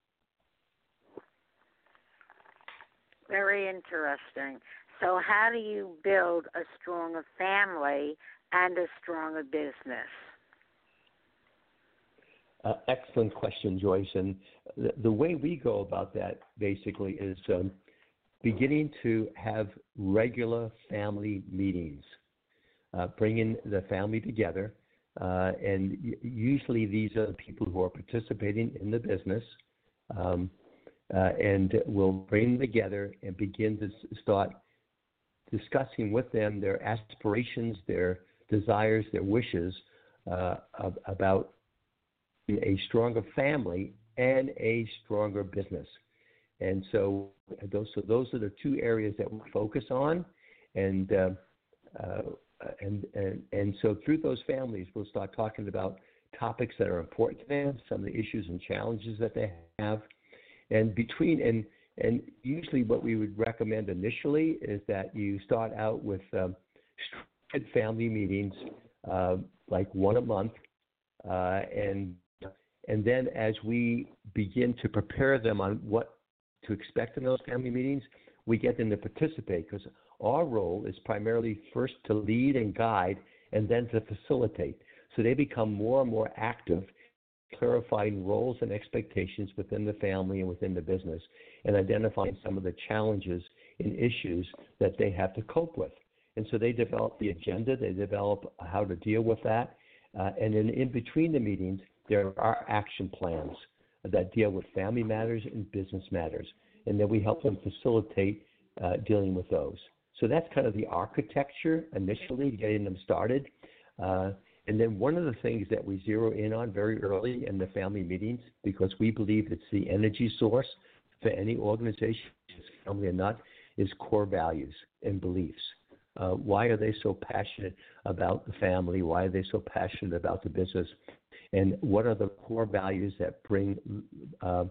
Very interesting. So how do you build a stronger family and a stronger business? Uh, excellent question, Joyce. And the, the way we go about that basically is um, beginning to have regular family meetings, uh, bringing the family together. Uh, and y- usually these are the people who are participating in the business. Um, uh, and we'll bring them together and begin to s- start discussing with them their aspirations, their desires, their wishes uh, ab- about a stronger family and a stronger business. And so those, so those are the two areas that we focus on. And, uh, uh, and, and, and so through those families, we'll start talking about topics that are important to them, some of the issues and challenges that they have. And between, and, and usually what we would recommend initially is that you start out with um, structured family meetings, uh, like one a month, uh, and And then as we begin to prepare them on what to expect in those family meetings, we get them to participate, because our role is primarily first to lead and guide and then to facilitate. So they become more and more active, clarifying roles and expectations within the family and within the business, and identifying some of the challenges and issues that they have to cope with. And so they develop the agenda, they develop how to deal with that, uh, and then in between the meetings, there are action plans that deal with family matters and business matters, and then we help them facilitate uh, dealing with those. So that's kind of the architecture initially, getting them started. Uh, and then one of the things that we zero in on very early in the family meetings, because we believe it's the energy source for any organization, family or not, is core values and beliefs. Uh, why are they so passionate about the family? Why are they so passionate about the business? And what are the core values that bring uh,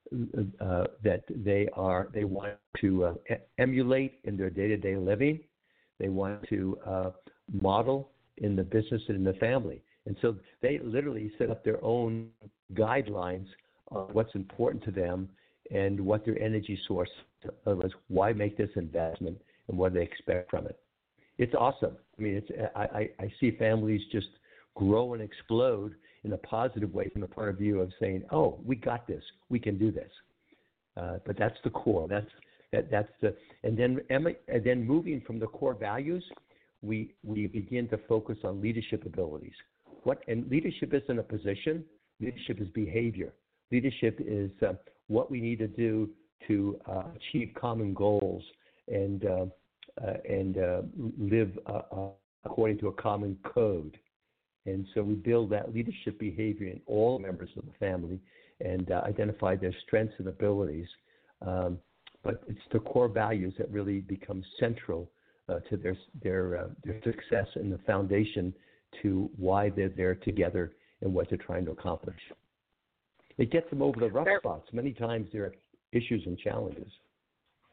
uh, that they are they want to uh, emulate in their day-to-day living? They want to uh, model in the business and in the family. And so they literally set up their own guidelines on what's important to them and what their energy source is. Why make this investment and what they expect from it? It's awesome. I mean, it's I, I, I see families just grow and explode in a positive way from the point of view of saying, "Oh, we got this. We can do this." Uh, but that's the core. That's that, that's the and then and then moving from the core values, we we begin to focus on leadership abilities. What and leadership isn't a position. Leadership is behavior. Leadership is uh, what we need to do to uh, achieve common goals and uh, uh, and uh, live uh, uh, according to a common code. And so we build that leadership behavior in all members of the family and uh, identify their strengths and abilities. Um, but it's the core values that really become central uh, to their their uh, their success and the foundation to why they're there together and what they're trying to accomplish. It gets them over the rough spots. Many times there are issues and challenges.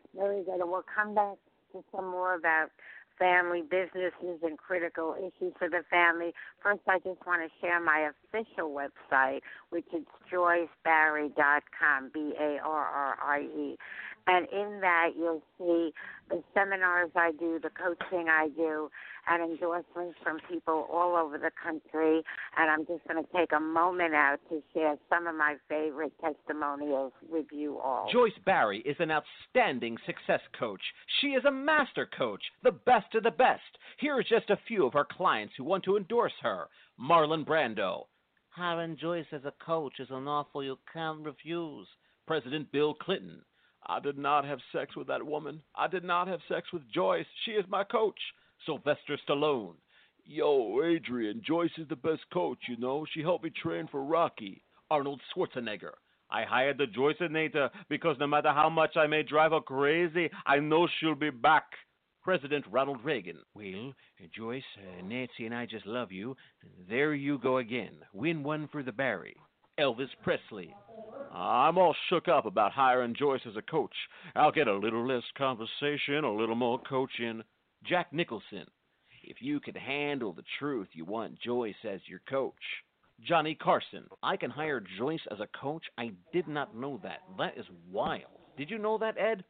Very good. And we'll come back to some more about family businesses and critical issues for the family. First, I just want to share my official website, which is joyce barrie dot com, B A R R I E. And in that, you'll see the seminars I do, the coaching I do, and endorsements from people all over the country. And I'm just going to take a moment out to share some of my favorite testimonials with you all. Joyce Barrie is an outstanding success coach. She is a master coach, the best of the best. Here are just a few of her clients who want to endorse her. Marlon Brando. Hiring Joyce as a coach is an offer you can't refuse. President Bill Clinton. I did not have sex with that woman. I did not have sex with Joyce. She is my coach. Sylvester Stallone. Yo, Adrian, Joyce is the best coach, you know. She helped me train for Rocky. Arnold Schwarzenegger. I hired the Joyceinator because no matter how much I may drive her crazy, I know she'll be back. President Ronald Reagan. Well, Joyce, uh, Nancy and I just love you. There you go again. Win one for the Barrie. Elvis Presley. I'm all shook up about hiring Joyce as a coach. I'll get a little less conversation, a little more coaching. Jack Nicholson. If you can handle the truth, you want Joyce as your coach. Johnny Carson. I can hire Joyce as a coach? I did not know that. That is wild. Did you know that, Ed?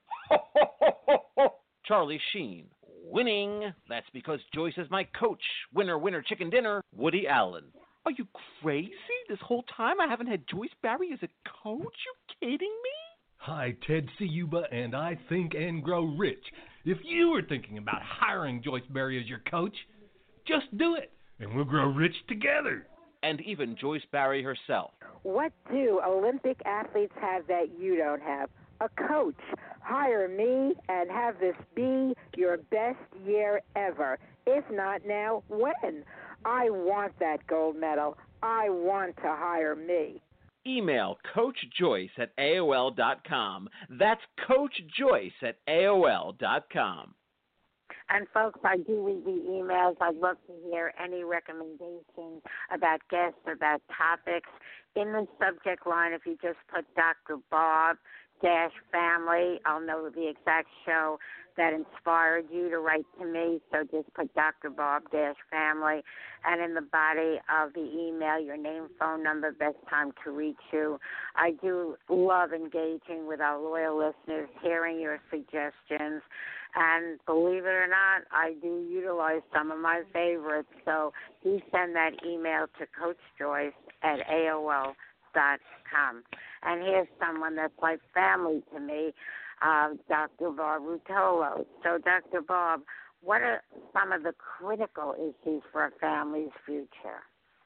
Charlie Sheen. Winning. That's because Joyce is my coach. Winner, winner, chicken dinner. Woody Allen. Are you crazy? This whole time I haven't had Joyce Barrie as a coach? You kidding me? Hi, Ted Ciuba, and I Think and Grow Rich. If you were thinking about hiring Joyce Barrie as your coach, just do it, and we'll grow rich together. And even Joyce Barrie herself. What do Olympic athletes have that you don't have? A coach. Hire me and have this be your best year ever. If not now, when? I want that gold medal. I want to hire me. Email Coach Joyce at A O L dot com. That's Coach Joyce at A O L dot com. And, folks, I do read the emails. I'd love to hear any recommendations about guests, about topics. In the subject line, if you just put Doctor Bob dash family, I'll know the exact show that inspired you to write to me. So just put Doctor Bob dash family. And in the body of the email, your name, phone number, best time to reach you. I do love engaging with our loyal listeners, hearing your suggestions. And believe it or not, I do utilize some of my favorites. So do send that email to Coach Joyce at A O L dot com. And here's someone that's like family to me, uh, Doctor Bob Rutolo. So, Doctor Bob, what are some of the critical issues for a family's future?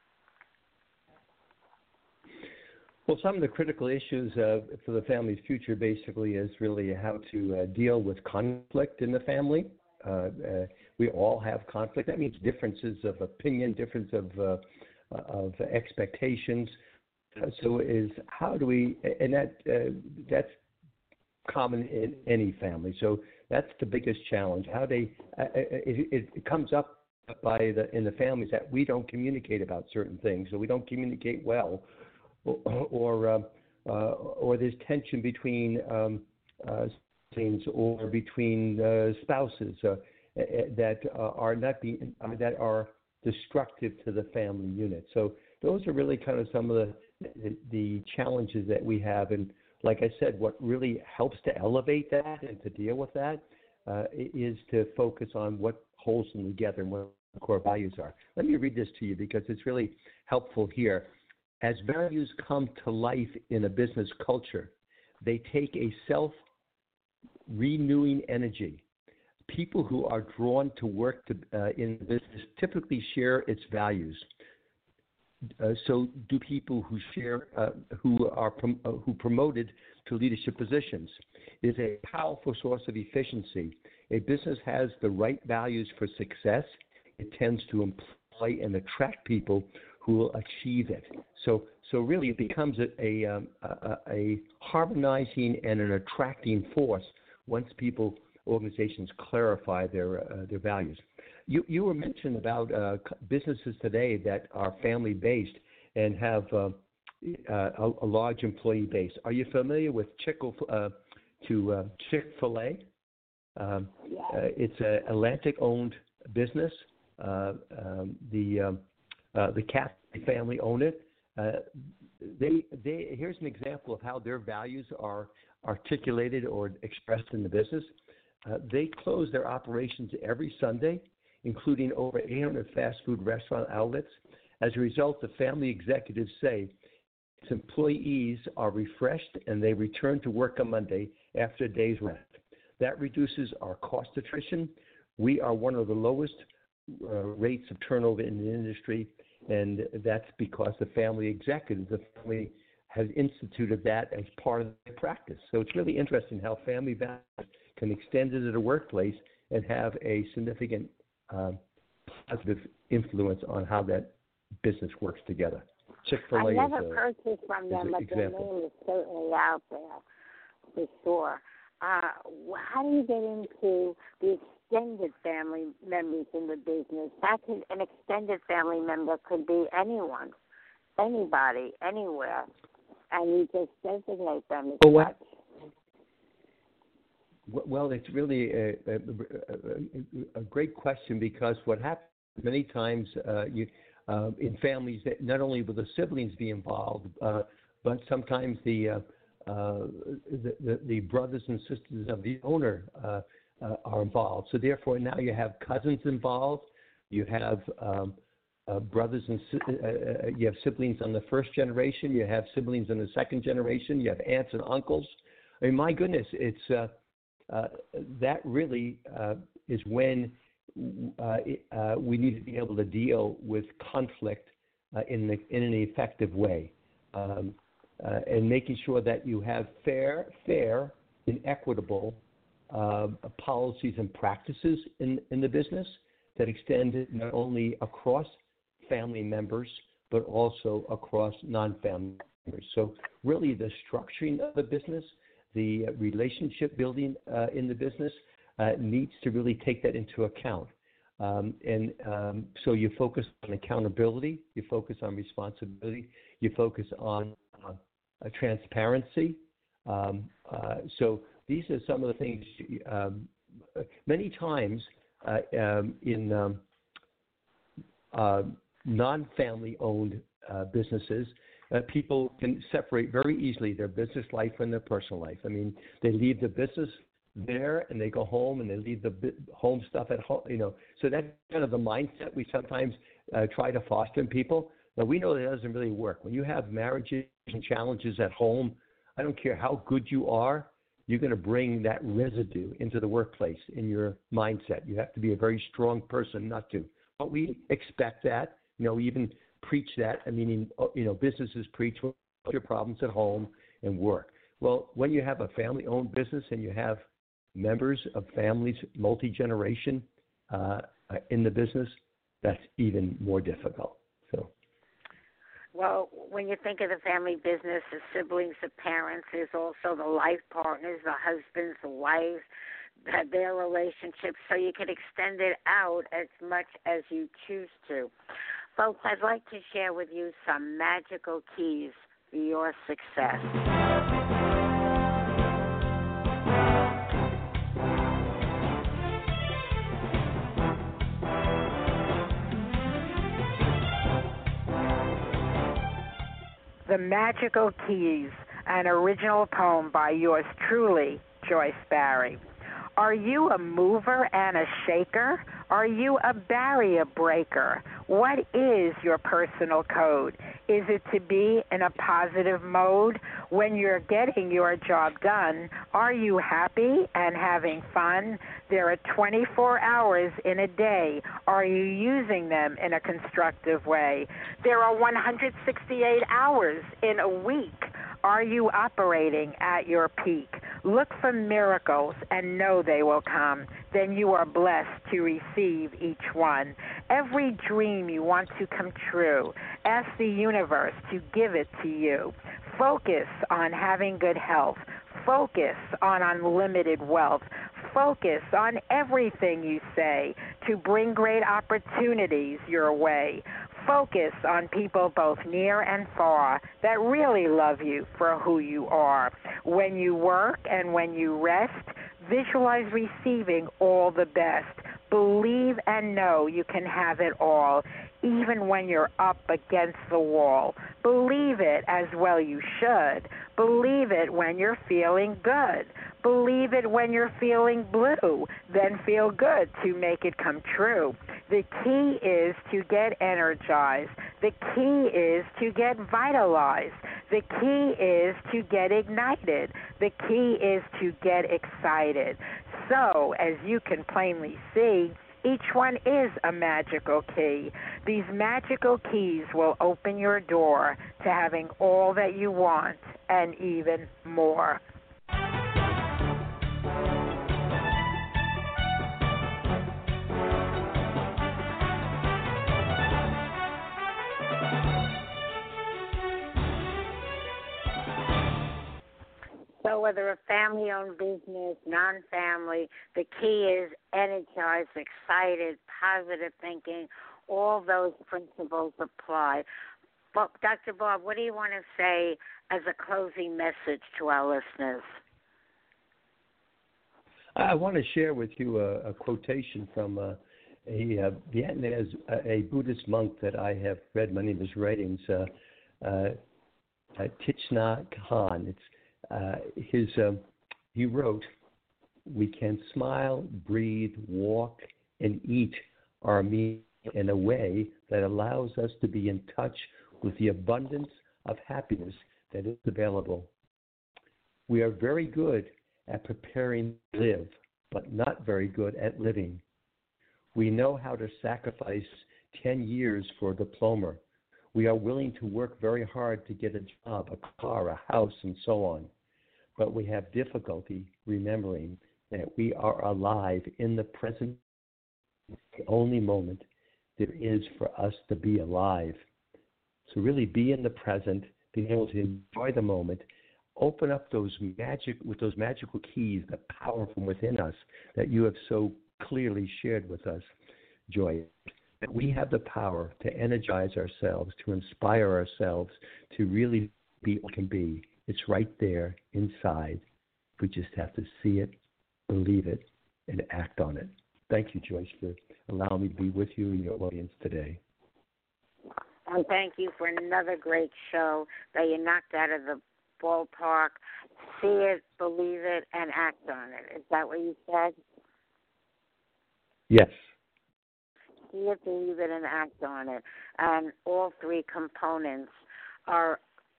Well, some of the critical issues uh, for the family's future basically is really how to uh, deal with conflict in the family. Uh, uh, we all have conflict. That means differences of opinion, difference of uh, of expectations. Uh, so, is how do we? And that uh, that's common in any family. So that's the biggest challenge. How they uh, it, it comes up by the in the families that we don't communicate about certain things, so we don't communicate well. Or or, uh, uh, or there's tension between um, uh, things or between uh, spouses uh, that uh, are not being uh, that are destructive to the family unit. So those are really kind of some of the, the the challenges that we have. And like I said, what really helps to elevate that and to deal with that uh, is to focus on what holds them together and what the core values are. Let me read this to you because it's really helpful here. As values come to life in a business culture, they take a self-renewing energy. People who are drawn to work to, uh, in business typically share its values. Uh, so do people who share, uh, who are prom- uh, who promoted to leadership positions. It is a powerful source of efficiency. A business has the right values for success. It tends to employ and attract people who will achieve it. So, so really, it becomes a a, um, a a harmonizing and an attracting force once people, organizations clarify their uh, their values. You you were mentioned about uh, businesses today that are family based and have uh, uh, a, a large employee base. Are you familiar with Chick uh, to uh, Chick-fil-A. Um, Yes. uh, it's an Atlantic-owned business. Uh, um, the um, uh, the Catholic family own it. Uh, they they here's an example of how their values are articulated or expressed in the business. Uh, they close their operations every Sunday, including over eight hundred fast food restaurant outlets. As a result, the family executives say its employees are refreshed and they return to work on Monday after a day's rest. That reduces our cost attrition. We are one of the lowest uh, rates of turnover in the industry, and that's because the family executives, the family has instituted that as part of their practice. So it's really interesting how family values can extend into the workplace and have a significant uh, positive influence on how that business works together. Chick-fil-A I never is a, purchased from them, but example. their name is certainly out there for sure. Uh, how do you get into the extended family members in the business? That could, an extended family member could be anyone, anybody, anywhere, and you just designate them as well, such. Well, it's really a, a, a, a great question, because what happens many times uh, you, uh, in families, that not only will the siblings be involved, uh, but sometimes the, uh, uh, the, the the brothers and sisters of the owner uh, uh, are involved. So therefore, now you have cousins involved. You have um, uh, brothers and uh, you have siblings on the first generation. You have siblings in the second generation. You have aunts and uncles. I mean, my goodness, it's uh, uh, that really uh, is when uh, it, uh, we need to be able to deal with conflict uh, in the, in an effective way. Um, Uh, and making sure that you have fair, fair and equitable uh, policies and practices in, in the business that extend not only across family members, but also across non-family members. So really the structuring of the business, the relationship building uh, in the business uh, needs to really take that into account. Um, and um, so you focus on accountability, you focus on responsibility, you focus on uh, Uh, transparency. Um, uh, so these are some of the things. Um, many times uh, um, in um, uh, non-family-owned uh, businesses, uh, people can separate very easily their business life from their personal life. I mean, they leave the business there and they go home and they leave the bi- home stuff at home. You know, so that's kind of the mindset we sometimes uh, try to foster in people. Now, we know that doesn't really work. When you have marriages and challenges at home, I don't care how good you are, you're going to bring that residue into the workplace in your mindset. You have to be a very strong person not to. But we expect that. You know, we even preach that. I mean, you know, businesses preach your problems at home and work. Well, when you have a family-owned business and you have members of families, multi-generation uh, in the business, that's even more difficult. So. Well, when you think of the family business, the siblings, the parents, there's also the life partners, the husbands, the wives, their relationships, so you can extend it out as much as you choose to. Folks, I'd like to share with you some magical keys for your success. The Magical Keys, an original poem by yours truly, Joyce Barrie. Are you a mover and a shaker? Are you a barrier breaker? What is your personal code? Is it to be in a positive mode? When you're getting your job done, are you happy and having fun? There are twenty-four hours in a day. Are you using them in a constructive way? There are one hundred sixty-eight hours in a week. Are you operating at your peak? Look for miracles and know they will come. Then you are blessed to receive each one. Every dream you want to come true, ask the universe to give it to you. Focus on having good health. Focus on unlimited wealth. Focus on everything you say to bring great opportunities your way. Focus on people both near and far that really love you for who you are. When you work and when you rest, visualize receiving all the best. Believe and know you can have it all, even when you're up against the wall. Believe it as well you should. Believe it when you're feeling good. Believe it when you're feeling blue. Then feel good to make it come true. The key is to get energized. The key is to get vitalized. The key is to get ignited. The key is to get excited. So, as you can plainly see, each one is a magical key. These magical keys will open your door to having all that you want and even more. So whether a family-owned business, non-family, the key is energized, excited, positive thinking. All those principles apply. But Doctor Bob, what do you want to say as a closing message to our listeners? I want to share with you a, a quotation from a, a, a Vietnamese, a, a Buddhist monk that I have read many of his writings, uh, uh, uh, Thich Nhat Hanh. It's Uh, his, um, he wrote, "We can smile, breathe, walk, and eat our meal in a way that allows us to be in touch with the abundance of happiness that is available. We are very good at preparing to live, but not very good at living. We know how to sacrifice ten years for a diploma. We are willing to work very hard to get a job, a car, a house, and so on. But we have difficulty remembering that we are alive in the present, the only moment there is for us to be alive. So really be in the present, being able to enjoy the moment, open up those magic, with those magical keys, the power from within us that you have so clearly shared with us, Joy. That we have the power to energize ourselves, to inspire ourselves, to really be what can be. It's right there inside. We just have to see it, believe it, and act on it. Thank you, Joyce, for allowing me to be with you and your audience today. And thank you for another great show that you knocked out of the ballpark. See it, believe it, and act on it. Is that what you said? Yes. See it, believe it, and act on it. And all three components are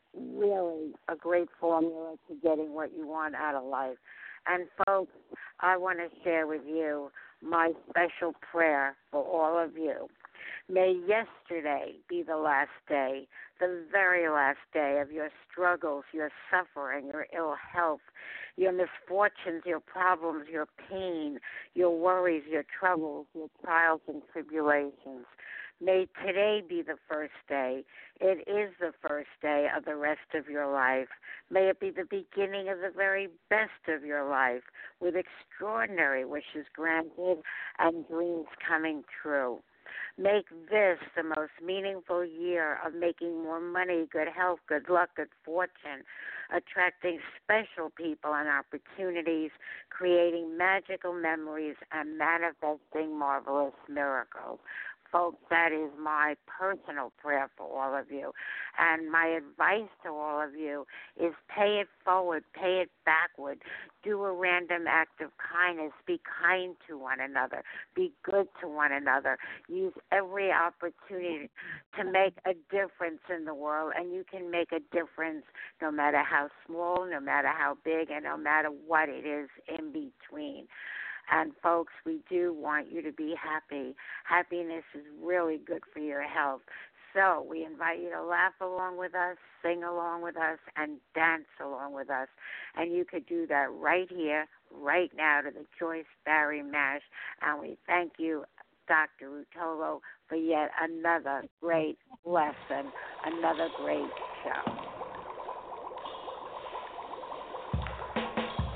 really a great formula to getting what you want out of life. And folks, I want to share with you my special prayer for all of you. May yesterday be the last day, the very last day of your struggles, your suffering, your ill health, your misfortunes, your problems, your pain, your worries, your troubles, your trials and tribulations. May today be the first day. It is the first day of the rest of your life. May it be the beginning of the very best of your life, with extraordinary wishes granted and dreams coming true. Make this the most meaningful year of making more money, good health, good luck, good fortune, attracting special people and opportunities, creating magical memories, and manifesting marvelous miracles. Folks, that is my personal prayer for all of you. And my advice to all of you is pay it forward, pay it backward. Do a random act of kindness. Be kind to one another. Be good to one another. Use every opportunity to make a difference in the world. And you can make a difference no matter how small, no matter how big, and no matter what it is in between. And, folks, we do want you to be happy. Happiness is really good for your health. So we invite you to laugh along with us, sing along with us, and dance along with us. And you could do that right here, right now, to the Joyce Barrie Mash. And we thank you, Doctor Ruotolo, for yet another great lesson, another great show.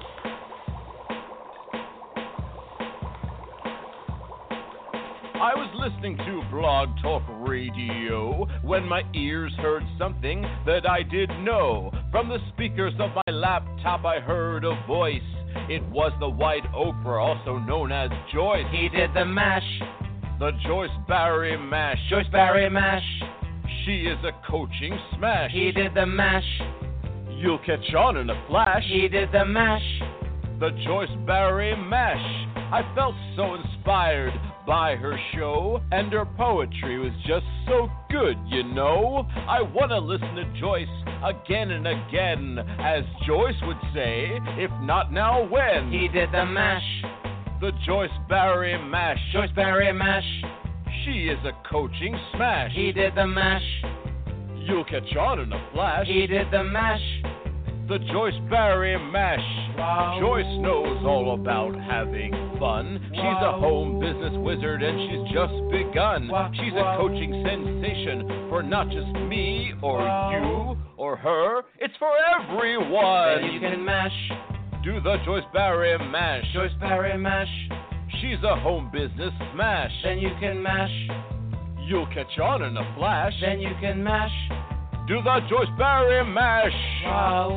I was listening to Blog Talk Radio when my ears heard something that I didn't know. From the speakers of my laptop I heard a voice. It was the White Oprah, also known as Joyce. He did the mash. The Joyce Barry Mash. Joyce Barry Mash. She is a coaching smash. He did the mash. You'll catch on in a flash. He did the mash. The Joyce Barry Mash. I felt so inspired by her show, and her poetry was just so good, you know. I want to listen to Joyce again and again, as Joyce would say, if not now, when? He did the mash. The Joyce Barry Mash. Joyce Barry Mash. She is a coaching smash. He did the mash. You'll catch on in a flash. He did the mash. The Joyce Barry Mash. Wow. Joyce knows all about having fun. Wow. She's a home business wizard and she's just begun. Wow. She's wow. a coaching sensation for not just me or wow. you or her. It's for everyone. Then you can mash. Do the Joyce Barry Mash. Joyce Barry Mash. She's a home business smash. Then you can mash. You'll catch on in a flash. Then you can mash. Do the Joyce Barry Mash. Wow.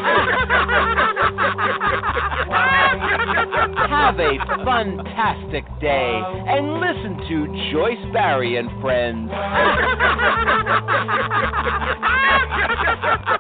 wow. Have a fantastic day wow. and listen to Joyce Barry and Friends. Wow.